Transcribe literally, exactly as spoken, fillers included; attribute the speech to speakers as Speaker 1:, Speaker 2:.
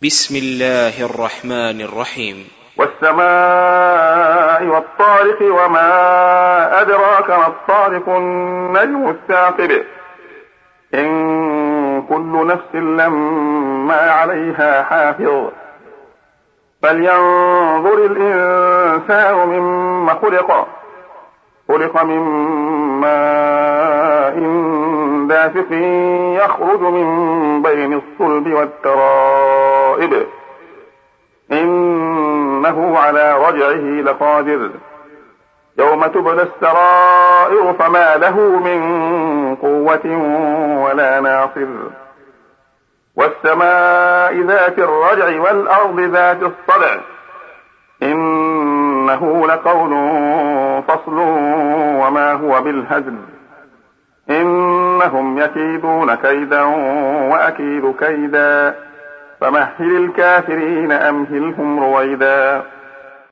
Speaker 1: بسم الله الرحمن الرحيم.
Speaker 2: والسماء والطارق وما أدراك ما الطارق النجم الثاقب إن كل نفس لما عليها حافظ فلينظر الإنسان مما خلق خلق من ماء دافق يخرج من بين الصلب والترائب إنه على رجعه لقادر يوم تبلى السرائر فما له من قوة ولا ناصر والسماء ذات الرجع والأرض ذات الصدع إنه لقول فصل وما هو بالهزل إنهم يكيدون كيدا وأكيد كيدا فمهل الكافرين أمهلهم رويدا.